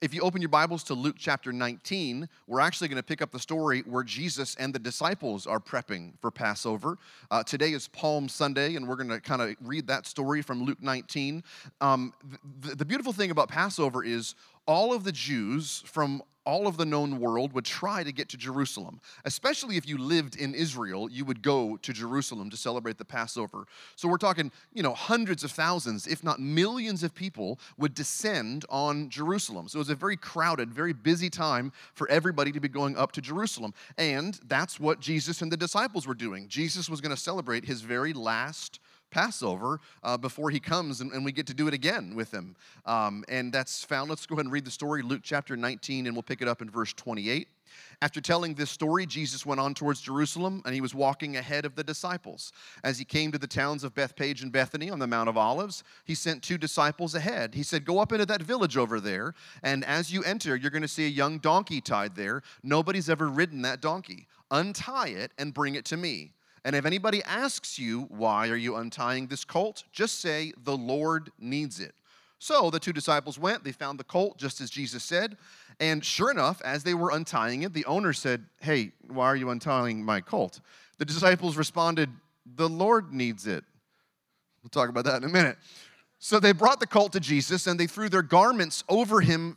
If you open your Bibles to Luke chapter 19, we're actually going to pick up the story where Jesus and the disciples are prepping for Passover. Today is Palm Sunday, and we're going to kind of read that story from Luke 19. The beautiful thing about Passover is all of the Jews from all of the known world would try to get to Jerusalem. Especially if you lived in Israel, you would go to Jerusalem to celebrate the Passover. So we're talking, hundreds of thousands, if not millions of people would descend on Jerusalem. So it was a very crowded, very busy time for everybody to be going up to Jerusalem. And that's what Jesus and the disciples were doing. Jesus was going to celebrate his very last Passover before he comes, and we get to do it again with him. And that's found. Let's go ahead and read the story, Luke chapter 19, and we'll pick it up in verse 28. After telling this story, Jesus went on towards Jerusalem, and he was walking ahead of the disciples. As he came to the towns of Bethphage and Bethany on the Mount of Olives, he sent 2 disciples ahead. He said, "Go up into that village over there, and as you enter, you're going to see a young donkey tied there. Nobody's ever ridden that donkey. Untie it and bring it to me. And if anybody asks you, 'Why are you untying this colt?' just say, 'The Lord needs it.'" So the 2 disciples went. They found the colt just as Jesus said. And sure enough, as they were untying it, the owner said, "Hey, why are you untying my colt?" The disciples responded, "The Lord needs it." We'll talk about that in a minute. So they brought the colt to Jesus, and they threw their garments over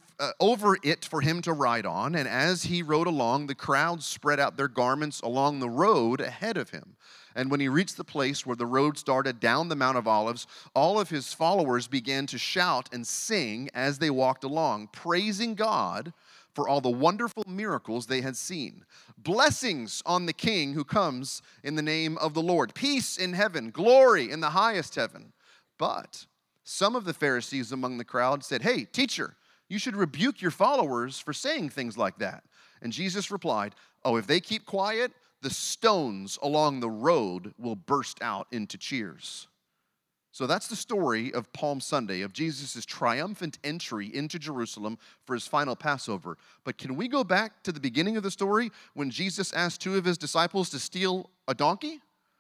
it for him to ride on. And as he rode along, the crowd spread out their garments along the road ahead of him. And when he reached the place where the road started down the Mount of Olives, all of his followers began to shout and sing as they walked along, praising God for all the wonderful miracles they had seen. "Blessings on the King who comes in the name of the Lord. Peace in heaven, glory in the highest heaven." But some of the Pharisees among the crowd said, "Hey, teacher, you should rebuke your followers for saying things like that." And Jesus replied, "Oh, if they keep quiet, the stones along the road will burst out into cheers." So that's the story of Palm Sunday, of Jesus' triumphant entry into Jerusalem for his final Passover. But can we go back to the beginning of the story when Jesus asked 2 of his disciples to steal a donkey?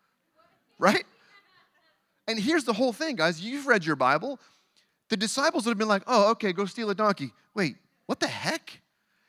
Right? And here's the whole thing, guys. You've read your Bible. The disciples would have been like, "Oh, okay, go steal a donkey." Wait, what the heck?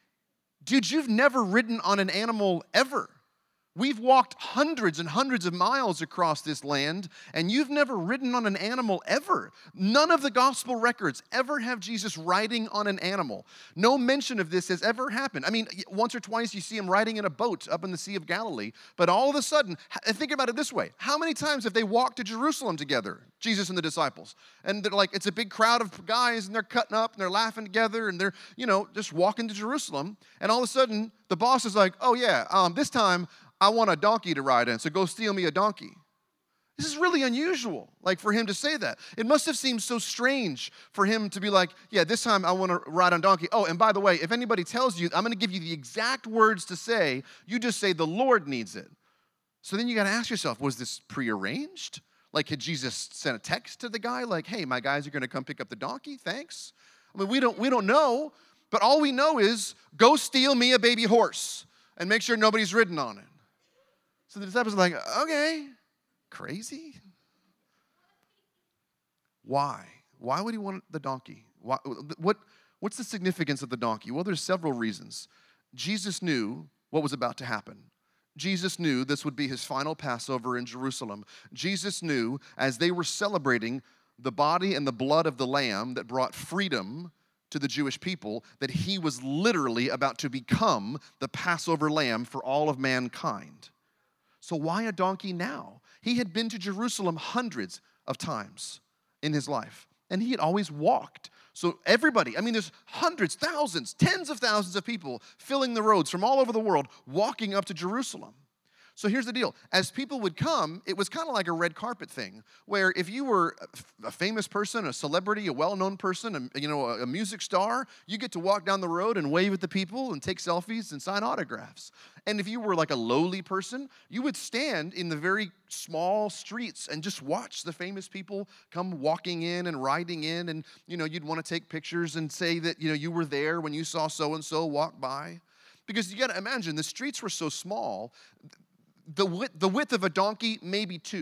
Dude, you've never ridden on an animal ever. We've walked hundreds and hundreds of miles across this land, and you've never ridden on an animal ever. None of the gospel records ever have Jesus riding on an animal. No mention of this has ever happened. I mean, once or twice you see him riding in a boat up in the Sea of Galilee, but all of a sudden, think about it this way. How many times have they walked to Jerusalem together, Jesus and the disciples? And they're like, it's a big crowd of guys, and they're cutting up, and they're laughing together, and they're, just walking to Jerusalem. And all of a sudden, the boss is like, "Oh yeah, this time, I want a donkey to ride in, so go steal me a donkey." This is really unusual, for him to say that. It must have seemed so strange for him to be like, "Yeah, this time I want to ride on donkey. Oh, and by the way, if anybody tells you, I'm going to give you the exact words to say, you just say, 'The Lord needs it.'" So then you got to ask yourself, was this prearranged? Had Jesus sent a text to the guy like, "Hey, my guys are going to come pick up the donkey, thanks"? I mean, we don't know, but all we know is, go steal me a baby horse and make sure nobody's ridden on it. So the disciples are like, "Okay, crazy? Why? Why would he want the donkey? What's the significance of the donkey?" Well, there's several reasons. Jesus knew what was about to happen. Jesus knew this would be his final Passover in Jerusalem. Jesus knew as they were celebrating the body and the blood of the Lamb that brought freedom to the Jewish people, that he was literally about to become the Passover lamb for all of mankind. So why a donkey now? He had been to Jerusalem hundreds of times in his life, and he had always walked. So everybody, there's hundreds, thousands, tens of thousands of people filling the roads from all over the world, walking up to Jerusalem. So here's the deal. As people would come, it was kind of like a red carpet thing, where if you were a famous person, a celebrity, a well-known person, a music star, you get to walk down the road and wave at the people and take selfies and sign autographs. And if you were like a lowly person, you would stand in the very small streets and just watch the famous people come walking in and riding in, and you'd want to take pictures and say that you were there when you saw so-and-so walk by. Because you got to imagine, the streets were so small. The width of a donkey, maybe 2.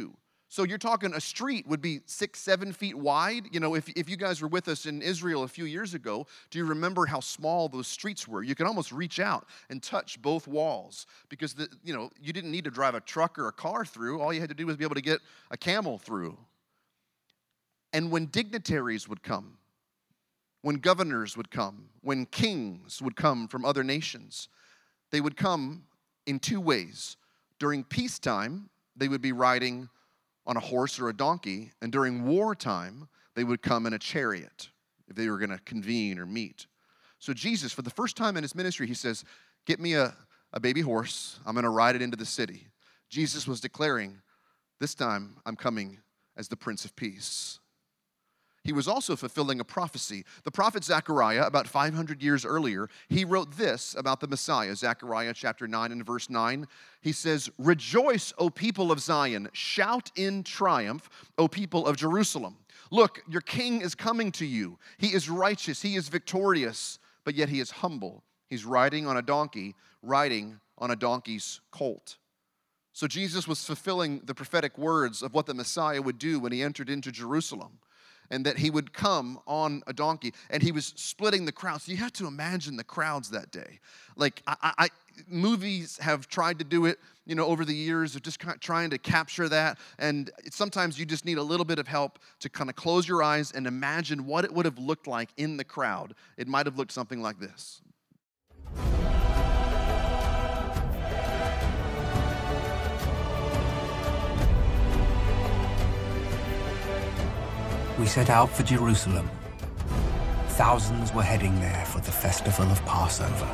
So you're talking a street would be 6, 7 feet wide. You know, if you guys were with us in Israel a few years ago, do you remember how small those streets were? You could almost reach out and touch both walls because, you didn't need to drive a truck or a car through. All you had to do was be able to get a camel through. And when dignitaries would come, when governors would come, when kings would come from other nations, they would come in two ways. During peacetime, they would be riding on a horse or a donkey, and during wartime, they would come in a chariot if they were going to convene or meet. So Jesus, for the first time in his ministry, he says, get me a baby horse. I'm going to ride it into the city. Jesus was declaring, this time I'm coming as the Prince of Peace. He was also fulfilling a prophecy. The prophet Zechariah, about 500 years earlier, he wrote this about the Messiah. Zechariah chapter 9 and verse 9. He says, rejoice, O people of Zion. Shout in triumph, O people of Jerusalem. Look, your king is coming to you. He is righteous. He is victorious, but yet he is humble. He's riding on a donkey, riding on a donkey's colt. So Jesus was fulfilling the prophetic words of what the Messiah would do when he entered into Jerusalem. And that he would come on a donkey, and he was splitting the crowds. So you have to imagine the crowds that day. Like, movies have tried to do it, over the years of just kind of trying to capture that. And sometimes you just need a little bit of help to kind of close your eyes and imagine what it would have looked like in the crowd. It might have looked something like this. We set out for Jerusalem. Thousands were heading there for the festival of Passover.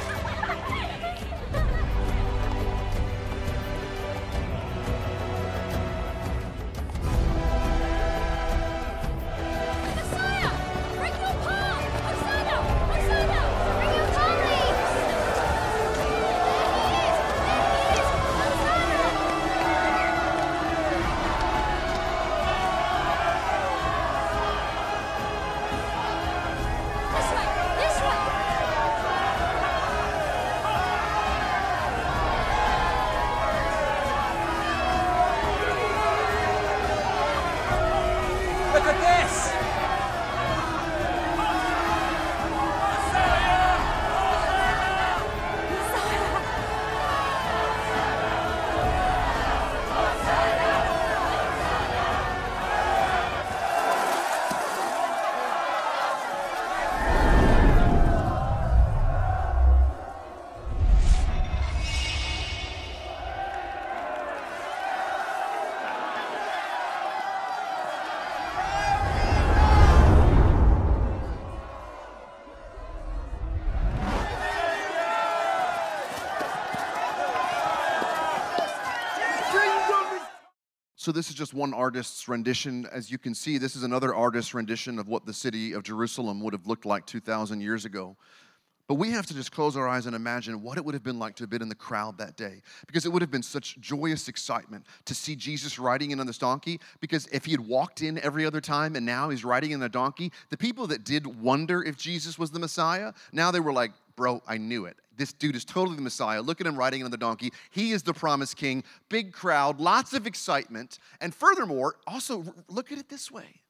So this is just one artist's rendition. As you can see, this is another artist's rendition of what the city of Jerusalem would have looked like 2,000 years ago. But we have to just close our eyes and imagine what it would have been like to have been in the crowd that day. Because it would have been such joyous excitement to see Jesus riding in on this donkey. Because if he had walked in every other time and now he's riding in a donkey, the people that did wonder if Jesus was the Messiah, now they were like, bro, I knew it. This dude is totally the Messiah. Look at him riding on the donkey. He is the promised king. Big crowd, lots of excitement. And furthermore, also look at it this way.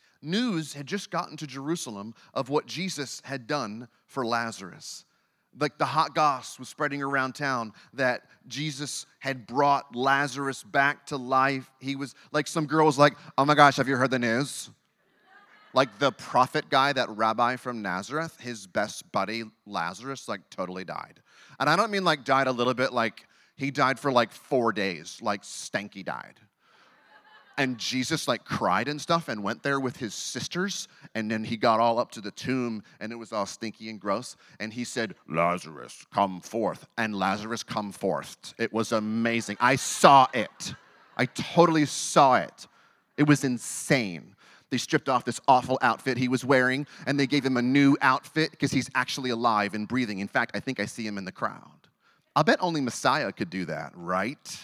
News had just gotten to Jerusalem of what Jesus had done for Lazarus. Like the hot goss was spreading around town that Jesus had brought Lazarus back to life. He was like, some girl was like, oh my gosh, have you heard the news? Like the prophet guy, that rabbi from Nazareth, his best buddy, Lazarus, like totally died. And I don't mean like died a little bit, like he died for like 4 days, like stanky died. And Jesus like cried and stuff and went there with his sisters. And then he got all up to the tomb and it was all stinky and gross. And he said, Lazarus, come forth. And Lazarus come forth. It was amazing. I saw it. I totally saw it. It was insane. They stripped off this awful outfit he was wearing, and they gave him a new outfit because he's actually alive and breathing. In fact, I think I see him in the crowd. I'll bet only Messiah could do that, right?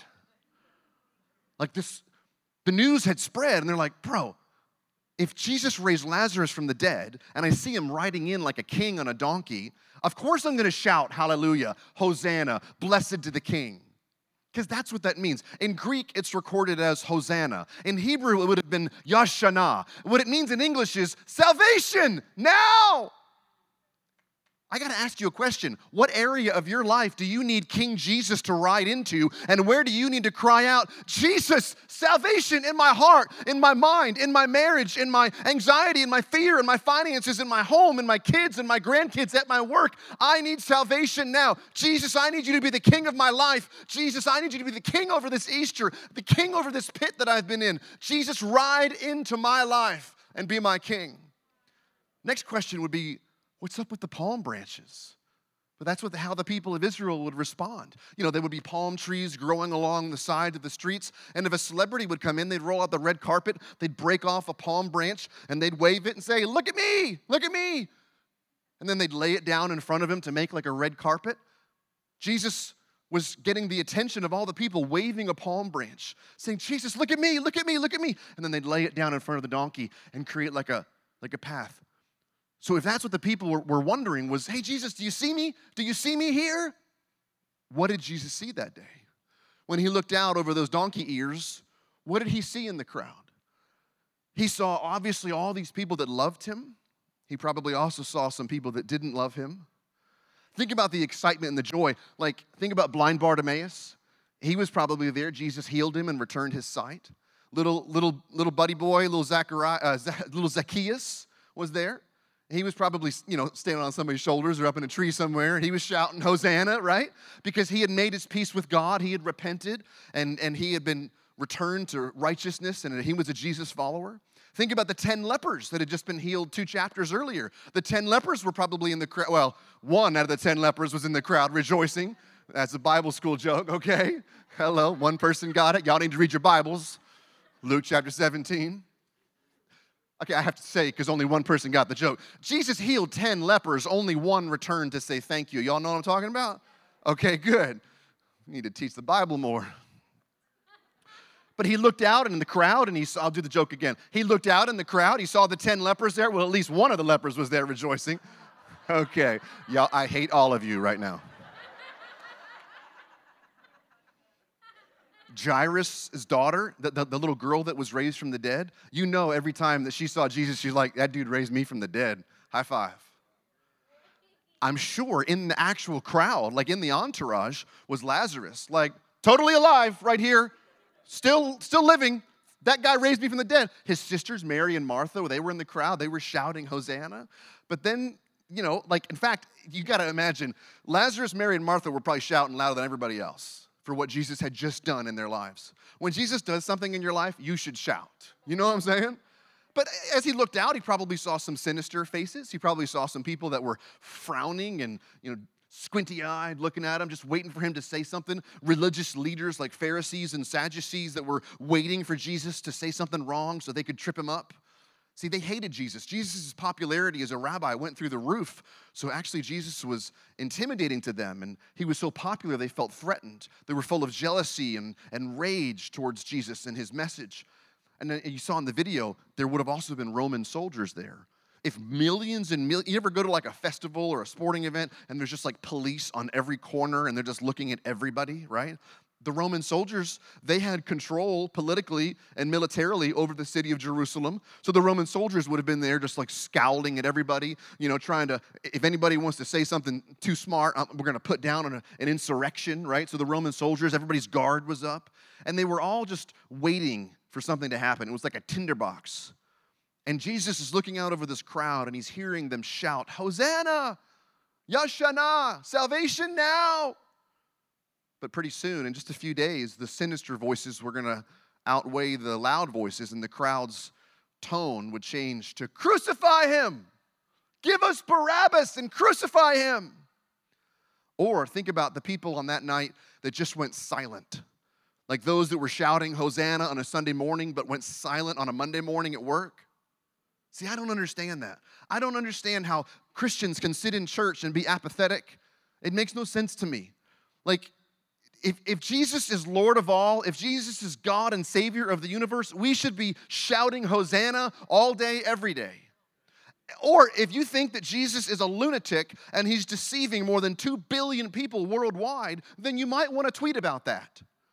Like this, the news had spread, and they're like, bro, if Jesus raised Lazarus from the dead, and I see him riding in like a king on a donkey, of course I'm going to shout, hallelujah, Hosanna, blessed to the king. because that's what that means. In Greek, it's recorded as Hosanna. In Hebrew, it would have been Yashana. What it means in English is salvation now. I got to ask you a question. What area of your life do you need King Jesus to ride into? And where do you need to cry out, Jesus, salvation in my heart, in my mind, in my marriage, in my anxiety, in my fear, in my finances, in my home, in my kids, and my grandkids, at my work? I need salvation now. Jesus, I need you to be the king of my life. Jesus, I need you to be the king over this Easter, the king over this pit that I've been in. Jesus, ride into my life and be my king. Next question would be, what's up with the palm branches? But that's how the people of Israel would respond. You know, there would be palm trees growing along the side of the streets, and if a celebrity would come in, they'd roll out the red carpet, they'd break off a palm branch, and they'd wave it and say, look at me, look at me. And then they'd lay it down in front of him to make like a red carpet. Jesus was getting the attention of all the people, waving a palm branch, saying, Jesus, look at me, look at me, look at me. And then they'd lay it down in front of the donkey and create like a path. So if that's what the people were wondering was, hey, Jesus, do you see me? Do you see me here? What did Jesus see that day? When he looked out over those donkey ears, what did he see in the crowd? He saw obviously all these people that loved him. He probably also saw some people that didn't love him. Think about the excitement and the joy. Like, think about blind Bartimaeus. He was probably there. Jesus healed him and returned his sight. Little buddy boy, little Zacchaeus was there. He was probably, standing on somebody's shoulders or up in a tree somewhere, and he was shouting, Hosanna, right? Because he had made his peace with God. He had repented, and he had been returned to righteousness, and he was a Jesus follower. Think about the 10 lepers that had just been healed 2 chapters earlier. The 10 lepers were probably in the crowd. Well, 1 out of the 10 lepers was in the crowd rejoicing. That's a Bible school joke, okay? Hello, 1 person got it. Y'all need to read your Bibles. Luke chapter 17. Okay, I have to say, because only 1 person got the joke. Jesus healed 10 lepers, only 1 returned to say thank you. Y'all know what I'm talking about? Okay, good. We need to teach the Bible more. But he looked out in the crowd, and I'll do the joke again. He looked out in the crowd, he saw the 10 lepers there. Well, at least 1 of the lepers was there rejoicing. Okay, y'all, I hate all of you right now. Jairus' daughter, the little girl that was raised from the dead, every time that she saw Jesus, she's like, that dude raised me from the dead. High five. I'm sure in the actual crowd, like in the entourage, was Lazarus, like totally alive right here, still living. That guy raised me from the dead. His sisters, Mary and Martha, they were in the crowd. They were shouting, Hosanna. But then, in fact, you got to imagine, Lazarus, Mary, and Martha were probably shouting louder than everybody else for what Jesus had just done in their lives. When Jesus does something in your life, you should shout. You know what I'm saying? But as he looked out, he probably saw some sinister faces. He probably saw some people that were frowning and, squinty-eyed, looking at him, just waiting for him to say something. Religious leaders like Pharisees and Sadducees that were waiting for Jesus to say something wrong so they could trip him up. See, they hated Jesus. Jesus' popularity as a rabbi went through the roof. So actually, Jesus was intimidating to them, and he was so popular they felt threatened. They were full of jealousy and rage towards Jesus and his message. And then you saw in the video, there would have also been Roman soldiers there. If millions and millions, you ever go to like a festival or a sporting event, and there's just like police on every corner, and they're just looking at everybody, right? The Roman soldiers, they had control politically and militarily over the city of Jerusalem. So the Roman soldiers would have been there just like scowling at everybody, trying to, if anybody wants to say something too smart, we're going to put down an insurrection, right? So the Roman soldiers, everybody's guard was up. And they were all just waiting for something to happen. It was like a tinderbox. And Jesus is looking out over this crowd, and he's hearing them shout, Hosanna, Yashana, salvation now. But pretty soon, in just a few days, the sinister voices were going to outweigh the loud voices, and the crowd's tone would change to, crucify him! Give us Barabbas and crucify him! Or think about the people on that night that just went silent. Like those that were shouting Hosanna on a Sunday morning but went silent on a Monday morning at work. See, I don't understand that. I don't understand how Christians can sit in church and be apathetic. It makes no sense to me. Like, if Jesus is Lord of all, if Jesus is God and Savior of the universe, we should be shouting Hosanna all day, every day. Or if you think that Jesus is a lunatic and he's deceiving more than 2 billion people worldwide, then you might want to tweet about that.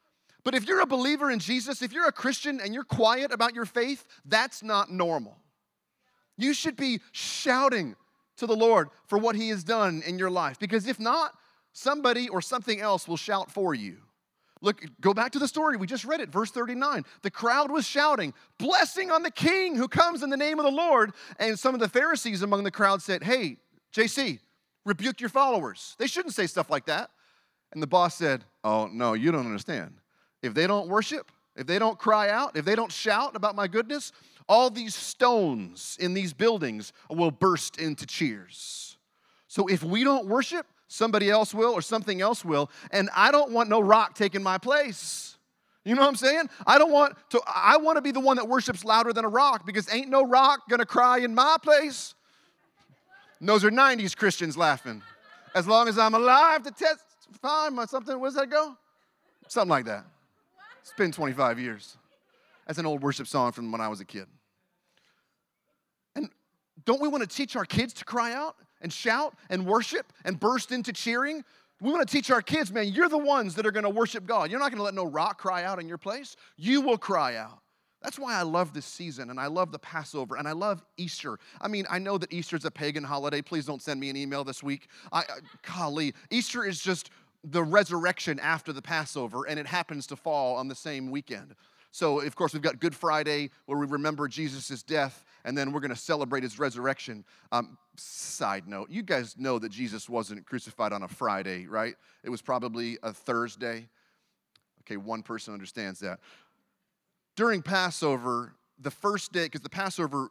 But if you're a believer in Jesus, if you're a Christian and you're quiet about your faith, that's not normal. You should be shouting to the Lord for what he has done in your life. Because if not, somebody or something else will shout for you. Look, go back to the story. We just read it, verse 39. The crowd was shouting, blessing on the king who comes in the name of the Lord. And some of the Pharisees among the crowd said, hey, JC, rebuke your followers. They shouldn't say stuff like that. And the boss said, oh, no, you don't understand. If they don't worship, if they don't cry out, if they don't shout about my goodness, all these stones in these buildings will burst into cheers. So if we don't worship, somebody else will or something else will, and I don't want no rock taking my place. You know what I'm saying? I want to be the one that worships louder than a rock, because ain't no rock gonna cry in my place. And those are 90s Christians laughing. As long as I'm alive to testify my something, where does that go? Something like that. It's been 25 years. That's an old worship song from when I was a kid. And don't we want to teach our kids to cry out and shout and worship and burst into cheering? We want to teach our kids, man, you're the ones that are going to worship God. You're not going to let no rock cry out in your place. You will cry out. That's why I love this season, and I love the Passover, and I love Easter. I mean, I know that Easter's a pagan holiday. Please don't send me an email this week. Golly, Easter is just the resurrection after the Passover, and it happens to fall on the same weekend. So, of course, we've got Good Friday, where we remember Jesus' death, and then we're going to celebrate his resurrection. Side note, you guys know that Jesus wasn't crucified on a Friday, right? It was probably a Thursday. Okay, one person understands that. During Passover, the first day, because the Passover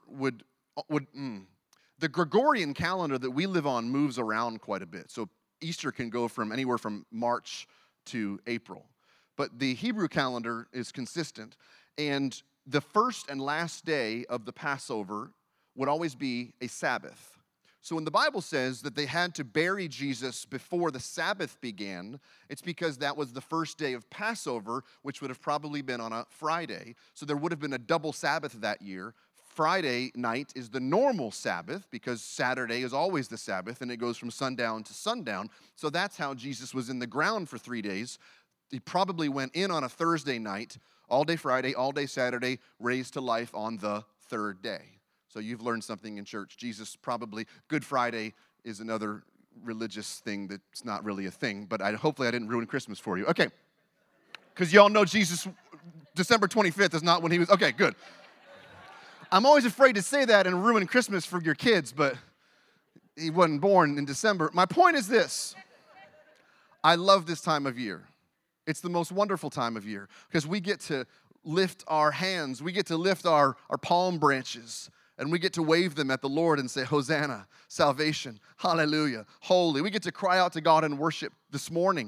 the Gregorian calendar that we live on moves around quite a bit. So Easter can go from anywhere from March to April. But the Hebrew calendar is consistent. And the first and last day of the Passover would always be a Sabbath. So when the Bible says that they had to bury Jesus before the Sabbath began, it's because that was the first day of Passover, which would have probably been on a Friday. So there would have been a double Sabbath that year. Friday night is the normal Sabbath, because Saturday is always the Sabbath, and it goes from sundown to sundown. So that's how Jesus was in the ground for 3 days. He probably went in on a Thursday night, all day Friday, all day Saturday, raised to life on the third day. So you've learned something in church. Jesus probably, Good Friday is another religious thing that's not really a thing, but hopefully I didn't ruin Christmas for you. Okay, because y'all know Jesus, December 25th is not when he was, okay, good. I'm always afraid to say that and ruin Christmas for your kids, but he wasn't born in December. My point is this. I love this time of year. It's the most wonderful time of year, because we get to lift our hands. We get to lift our palm branches, and we get to wave them at the Lord and say, Hosanna, salvation, hallelujah, holy. We get to cry out to God and worship this morning.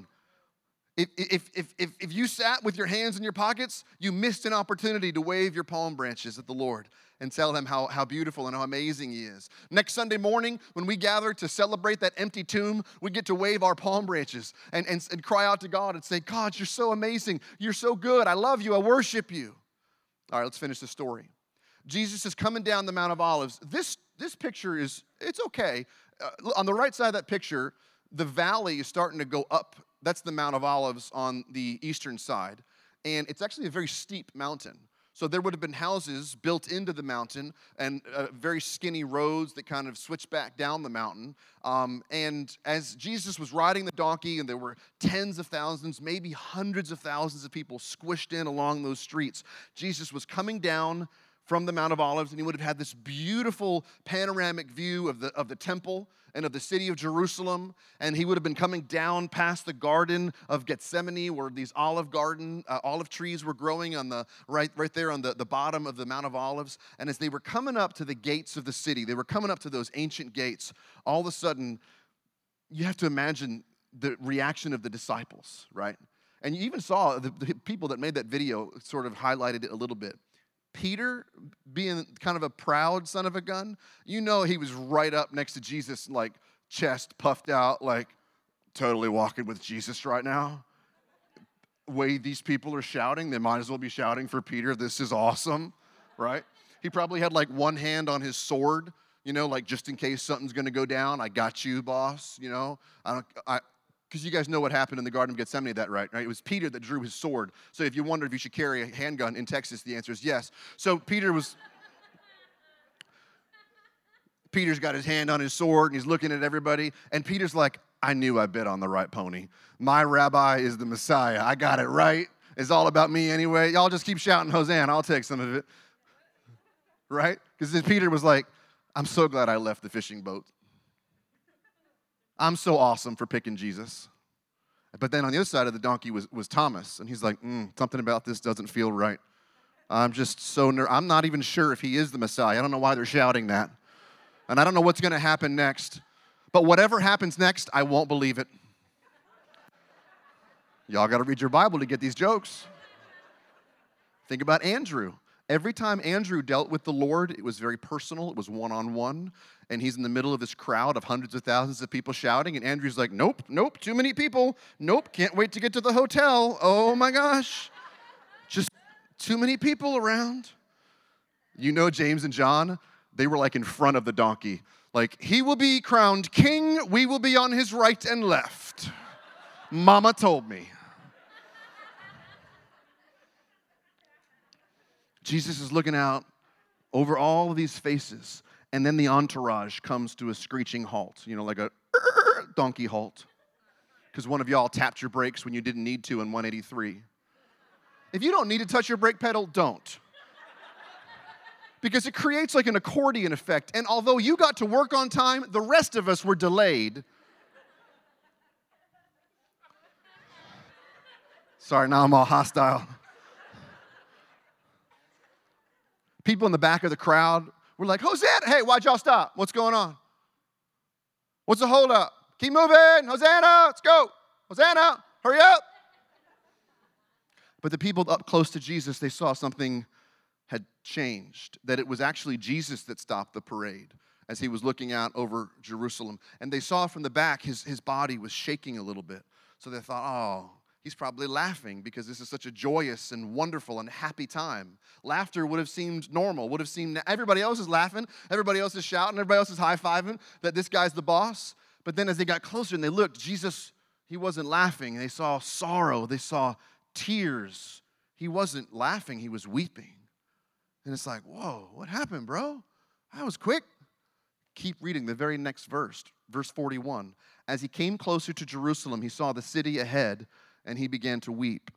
If you sat with your hands in your pockets, you missed an opportunity to wave your palm branches at the Lord and tell him how beautiful and how amazing he is. Next Sunday morning, when we gather to celebrate that empty tomb, we get to wave our palm branches and cry out to God and say, God, you're so amazing. You're so good. I love you. I worship you. All right, let's finish the story. Jesus is coming down the Mount of Olives. This picture it's okay. On the right side of that picture, the valley is starting to go up. That's the Mount of Olives on the eastern side. And it's actually a very steep mountain. So there would have been houses built into the mountain and very skinny roads that kind of switch back down the mountain. And as Jesus was riding the donkey, and there were tens of thousands, maybe hundreds of thousands of people squished in along those streets, Jesus was coming down from the Mount of Olives, and he would have had this beautiful panoramic view of the temple and of the city of Jerusalem, and he would have been coming down past the Garden of Gethsemane, where these olive trees were growing on the right there on the bottom of the Mount of Olives. And as they were coming up to the gates of the city, they were coming up to those ancient gates, all of a sudden, you have to imagine the reaction of the disciples, right? And you even saw the people that made that video sort of highlighted it a little bit. Peter, being kind of a proud son of a gun, you know he was right up next to Jesus, like chest puffed out, like totally walking with Jesus right now. Way these people are shouting, they might as well be shouting for Peter. This is awesome, right? He probably had like one hand on his sword, you know, like just in case something's going to go down. I got you, boss, you know. Because you guys know what happened in the Garden of Gethsemane, right? It was Peter that drew his sword. So if you wonder if you should carry a handgun in Texas, the answer is yes. So Peter's got his hand on his sword, and he's looking at everybody. And Peter's like, I knew I bet on the right pony. My rabbi is the Messiah. I got it right. It's all about me anyway. Y'all just keep shouting, Hosanna. I'll take some of it. Right? Because then Peter was like, I'm so glad I left the fishing boat. I'm so awesome for picking Jesus. But then on the other side of the donkey was Thomas. And he's like, something about this doesn't feel right. I'm just so I'm not even sure if he is the Messiah. I don't know why they're shouting that. And I don't know what's going to happen next. But whatever happens next, I won't believe it. Y'all got to read your Bible to get these jokes. Think about Andrew. Every time Andrew dealt with the Lord, it was very personal. It was one-on-one. And he's in the middle of this crowd of hundreds of thousands of people shouting. And Andrew's like, nope, too many people. Nope, can't wait to get to the hotel. Oh, my gosh. Just too many people around. You know James and John? They were like in front of the donkey. Like, he will be crowned king. We will be on his right and left. Mama told me. Jesus is looking out over all of these faces, and then the entourage comes to a screeching halt, like a donkey halt, because one of y'all tapped your brakes when you didn't need to in 183. If you don't need to touch your brake pedal, don't. Because it creates like an accordion effect, and although you got to work on time, the rest of us were delayed. Sorry, now I'm all hostile. People in the back of the crowd were like, Hosanna! Hey, why'd y'all stop? What's going on? What's the holdup? Keep moving! Hosanna! Let's go! Hosanna! Hurry up! But the people up close to Jesus, they saw something had changed, that it was actually Jesus that stopped the parade as he was looking out over Jerusalem. And they saw from the back his body was shaking a little bit. So they thought, oh, he's probably laughing because this is such a joyous and wonderful and happy time. Laughter would have seemed normal, would have seemed, everybody else is laughing, everybody else is shouting, everybody else is high-fiving that this guy's the boss. But then as they got closer and they looked, Jesus, he wasn't laughing. They saw sorrow, they saw tears. He wasn't laughing, he was weeping. And it's like, whoa, what happened, bro? That was quick. Keep reading the very next verse, verse 41. As he came closer to Jerusalem, he saw the city ahead, and he began to weep.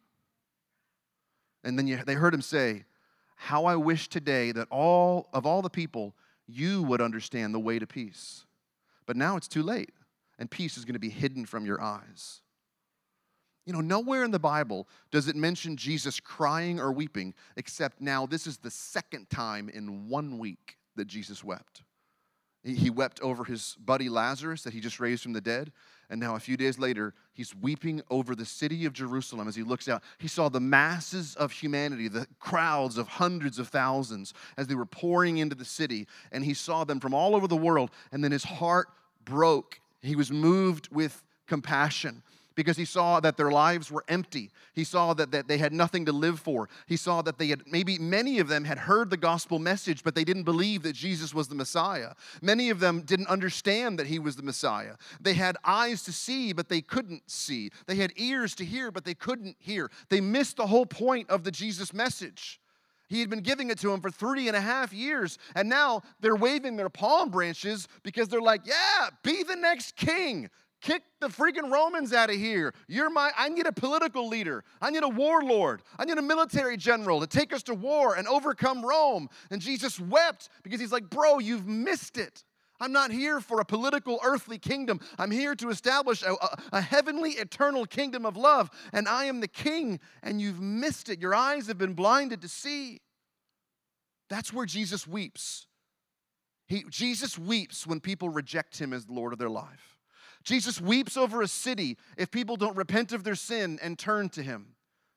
And then they heard him say, how I wish today that all the people, you would understand the way to peace. But now it's too late, and peace is going to be hidden from your eyes. Nowhere in the Bible does it mention Jesus crying or weeping, except now this is the second time in 1 week that Jesus wept. He wept over his buddy Lazarus that he just raised from the dead. And now a few days later, he's weeping over the city of Jerusalem as he looks out. He saw the masses of humanity, the crowds of hundreds of thousands as they were pouring into the city. And he saw them from all over the world. And then his heart broke. He was moved with compassion because he saw that their lives were empty. He saw that they had nothing to live for. He saw that maybe many of them had heard the gospel message, but they didn't believe that Jesus was the Messiah. Many of them didn't understand that he was the Messiah. They had eyes to see, but they couldn't see. They had ears to hear, but they couldn't hear. They missed the whole point of the Jesus message. He had been giving it to them for 3.5 years, and now they're waving their palm branches because they're like, yeah, be the next king. Kick the freaking Romans out of here. I need a political leader. I need a warlord. I need a military general to take us to war and overcome Rome. And Jesus wept because he's like, bro, you've missed it. I'm not here for a political earthly kingdom. I'm here to establish a heavenly eternal kingdom of love. And I am the king, and you've missed it. Your eyes have been blinded to see. That's where Jesus weeps. Jesus weeps when people reject him as the Lord of their life. Jesus weeps over a city if people don't repent of their sin and turn to him.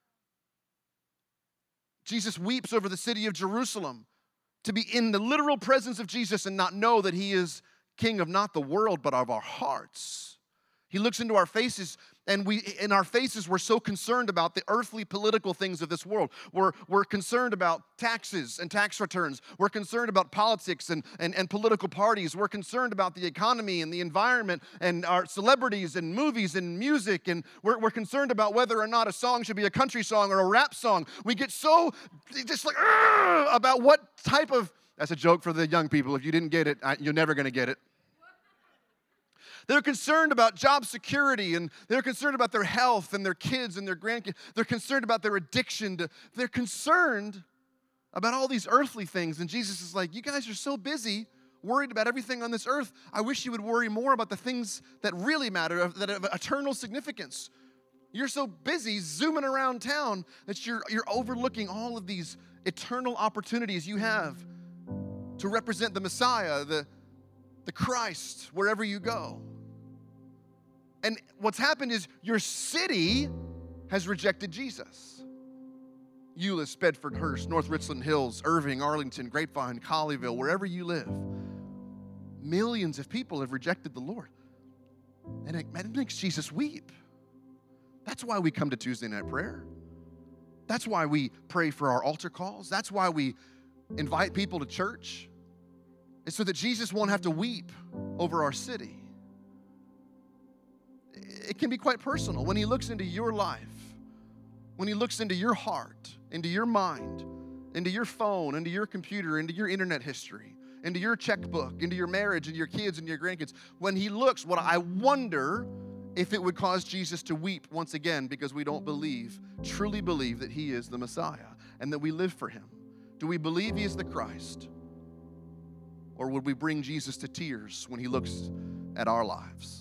Jesus weeps over the city of Jerusalem to be in the literal presence of Jesus and not know that he is king of not the world but of our hearts. He looks into our faces, and in our faces, we're so concerned about the earthly political things of this world. We're concerned about taxes and tax returns. We're concerned about politics and political parties. We're concerned about the economy and the environment and our celebrities and movies and music. And we're concerned about whether or not a song should be a country song or a rap song. We get so just like about what type of, that's a joke for the young people. If you didn't get it, you're never going to get it. They're concerned about job security, and they're concerned about their health and their kids and their grandkids. They're concerned about their addiction. They're concerned about all these earthly things. And Jesus is like, you guys are so busy worried about everything on this earth. I wish you would worry more about the things that really matter, that have eternal significance. You're so busy zooming around town that you're overlooking all of these eternal opportunities you have to represent the Messiah, the Christ, wherever you go. And what's happened is your city has rejected Jesus. Euless, Bedfordhurst, North Richland Hills, Irving, Arlington, Grapevine, Colleyville, wherever you live, millions of people have rejected the Lord. And it makes Jesus weep. That's why we come to Tuesday night prayer. That's why we pray for our altar calls. That's why we invite people to church. It's so that Jesus won't have to weep over our city. It can be quite personal. When he looks into your life, when he looks into your heart, into your mind, into your phone, into your computer, into your internet history, into your checkbook, into your marriage and your kids and your grandkids, when he looks, what I wonder if it would cause Jesus to weep once again because we don't truly believe that he is the Messiah and that we live for him. Do we believe he is the Christ? Or would we bring Jesus to tears when he looks at our lives?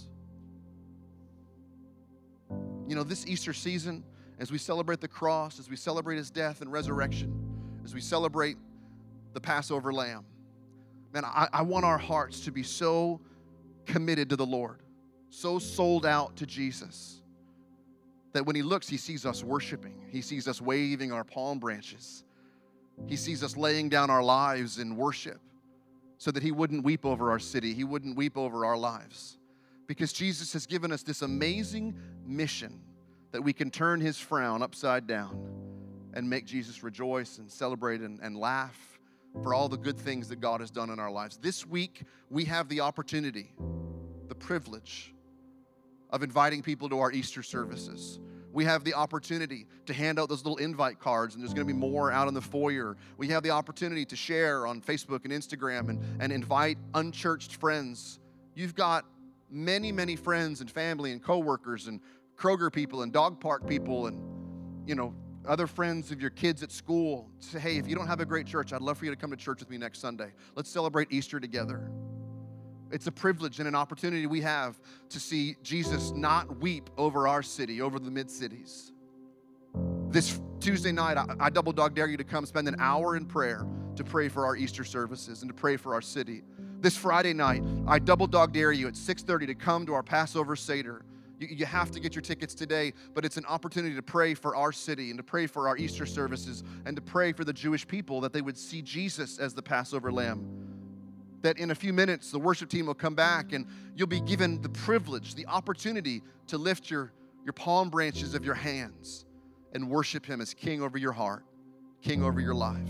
You know, this Easter season, as we celebrate the cross, as we celebrate his death and resurrection, as we celebrate the Passover lamb, man, I want our hearts to be so committed to the Lord, so sold out to Jesus, that when he looks, he sees us worshiping. He sees us waving our palm branches. He sees us laying down our lives in worship so that he wouldn't weep over our city. He wouldn't weep over our lives. Because Jesus has given us this amazing mission that we can turn his frown upside down and make Jesus rejoice and celebrate and laugh for all the good things that God has done in our lives. This week, we have the opportunity, the privilege of inviting people to our Easter services. We have the opportunity to hand out those little invite cards, and there's going to be more out in the foyer. We have the opportunity to share on Facebook and Instagram and invite unchurched friends. You've got many, many friends and family and coworkers and Kroger people and dog park people and, you know, other friends of your kids at school. Say, hey, if you don't have a great church, I'd love for you to come to church with me next Sunday. Let's celebrate Easter together. It's a privilege and an opportunity we have to see Jesus not weep over our city, over the mid-cities. This Tuesday night, I double dog dare you to come spend an hour in prayer to pray for our Easter services and to pray for our city. This Friday night, I double dog dare you at 6:30 to come to our Passover Seder. You have to get your tickets today, but it's an opportunity to pray for our city and to pray for our Easter services and to pray for the Jewish people that they would see Jesus as the Passover lamb. That in a few minutes, the worship team will come back and you'll be given the privilege, the opportunity to lift your palm branches of your hands and worship him as king over your heart, king over your life.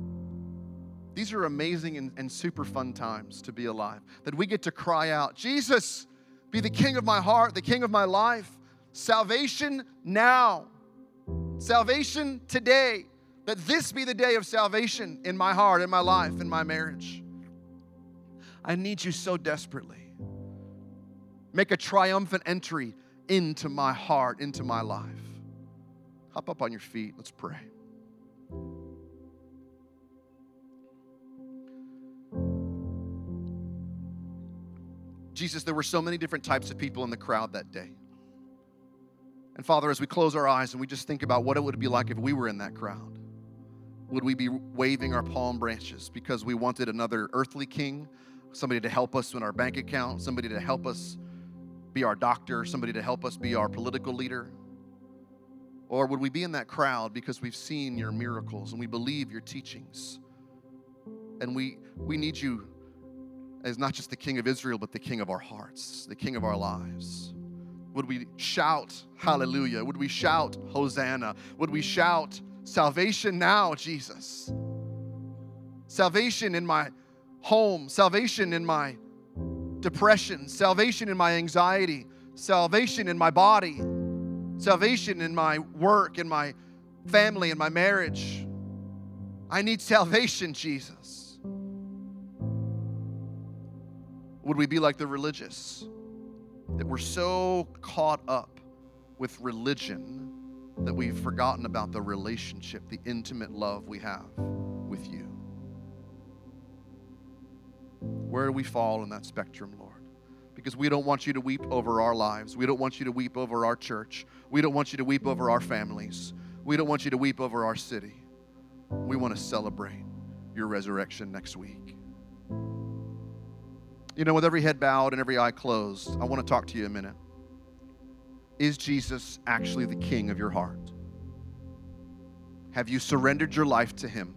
These are amazing and super fun times to be alive. That we get to cry out, Jesus, be the king of my heart, the king of my life. Salvation now. Salvation today. That this be the day of salvation in my heart, in my life, in my marriage. I need you so desperately. Make a triumphant entry into my heart, into my life. Hop up on your feet. Let's pray. Jesus, there were so many different types of people in the crowd that day. And Father, as we close our eyes and we just think about what it would be like if we were in that crowd, would we be waving our palm branches because we wanted another earthly king, somebody to help us in our bank account, somebody to help us be our doctor, somebody to help us be our political leader? Or would we be in that crowd because we've seen your miracles and we believe your teachings? And we need you as not just the King of Israel, but the King of our hearts, the King of our lives. Would we shout hallelujah? Would we shout Hosanna? Would we shout salvation now, Jesus? Salvation in my home, salvation in my depression, salvation in my anxiety, salvation in my body, salvation in my work, in my family, in my marriage. I need salvation, Jesus. Would we be like the religious, that we're so caught up with religion that we've forgotten about the relationship, the intimate love we have with you? Where do we fall in that spectrum, Lord? Because we don't want you to weep over our lives. We don't want you to weep over our church. We don't want you to weep over our families. We don't want you to weep over our city. We want to celebrate your resurrection next week. You know, with every head bowed and every eye closed, I want to talk to you a minute. Is Jesus actually the king of your heart? Have you surrendered your life to him?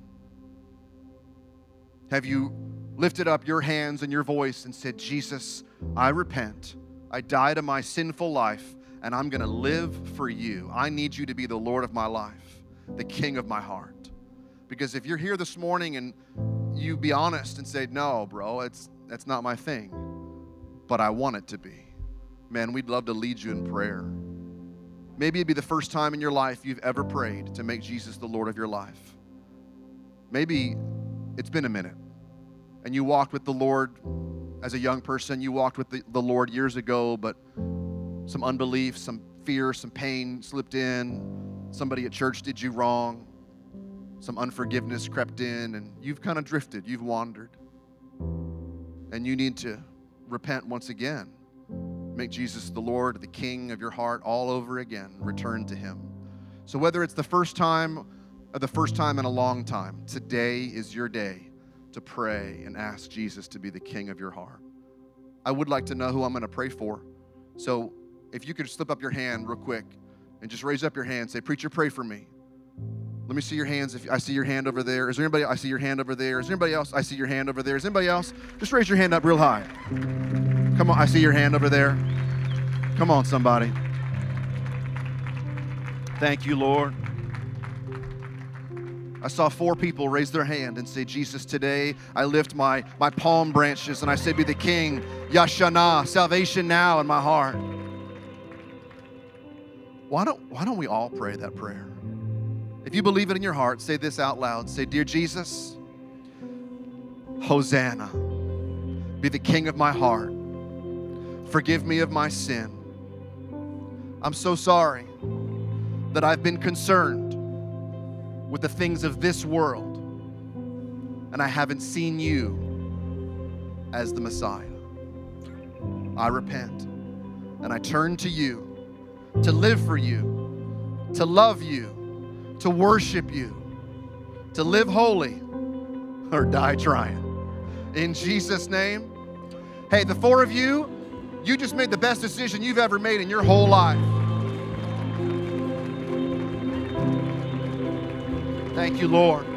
Have you lifted up your hands and your voice and said, Jesus, I repent. I die to my sinful life, and I'm going to live for you. I need you to be the Lord of my life, the king of my heart. Because if you're here this morning and you be honest and say, no, bro, that's not my thing, but I want it to be, man, we'd love to lead you in prayer. Maybe it'd be the first time in your life you've ever prayed to make Jesus the Lord of your life. Maybe it's been a minute, and you walked with the Lord as a young person. You walked with the Lord years ago, but some unbelief, some fear, some pain slipped in. Somebody at church did you wrong. Some unforgiveness crept in, and you've kind of drifted. You've wandered. And you need to repent once again. Make Jesus the Lord, the King of your heart all over again. Return to him. So whether it's the first time or the first time in a long time, today is your day to pray and ask Jesus to be the king of your heart. I would like to know who I'm going to pray for. So if you could slip up your hand real quick and just raise up your hand, say, preacher, pray for me. Let me see your hands. If I see your hand over there. Is there anybody? I see your hand over there. Is there anybody else? I see your hand over there. Is anybody else? Just raise your hand up real high. Come on, I see your hand over there. Come on, somebody. Thank you, Lord. I saw 4 people raise their hand and say, Jesus, today I lift my palm branches and I say, be the king, Yashana, salvation now in my heart. Why don't we all pray that prayer? If you believe it in your heart, say this out loud. Say, dear Jesus, Hosanna, be the king of my heart. Forgive me of my sin. I'm so sorry that I've been concerned with the things of this world, and I haven't seen you as the Messiah. I repent, and I turn to you to live for you, to love you, to worship you, to live holy or die trying. In Jesus' name. Hey, the 4 of you, you just made the best decision you've ever made in your whole life. Thank you, Lord.